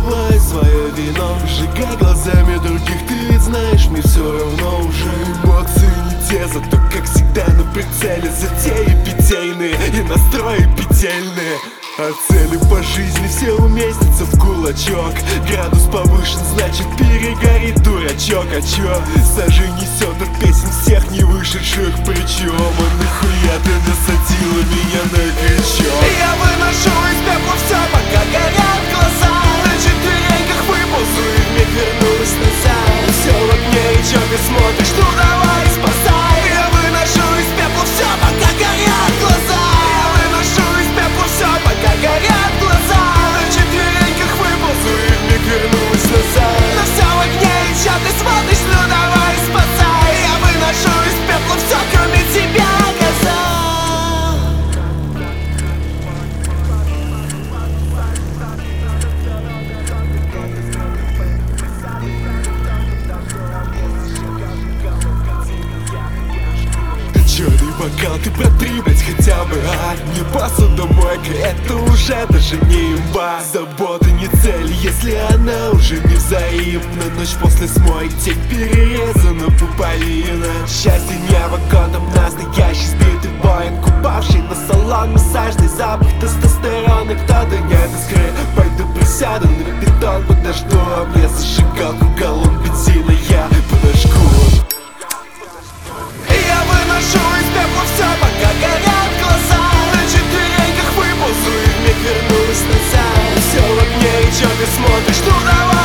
выпивай свое вино, сжигай глазами других, ты ведь знаешь, мне все равно уже. Эмоции не те, зато как всегда на прицеле затеи питейные и настрои петельные. А цели по жизни все уместятся в кулачок. Градус повышен, значит перегорит дурачок. А чё? Сажи несет от песен всех не вышедших. Причем, а нахуя ты насадила меня на крючок? Я выношу из пепла все, пока горят глаза. На четвереньках выползу и вмиг вернусь назад. Все в огне, и чё ты смотришь? Ну давай спасай. Я выношу из пепла все, пока горят глаза. Я выношу из пепла все, пока горят глаза. На четвереньках выползу и вмиг вернусь назад. Но все в огне, и чё ты смотришь? Ну давай спасай. Я выношу из пепла все, кроме тебя, коза. Черный бокал ты протри, блять, хотя бы, не посудомойка, это уже даже не имба. Забота не цель, если она уже не взаимна. Ночь после смой, тень перерезана пуповина. Счастье не авокадом, настоящий сбитый воин, упавший на салон, массажный запах тестостерона. Кто-то нет искры, пойду присяду на бетон, подожду, а мне зажигалку, галлон бензина я подожгу. Я выношу из пепла все, пока горят глаза. На четвереньках выползу и вмиг вернусь назад. Все в огне, и чё ты смотришь? Ну давай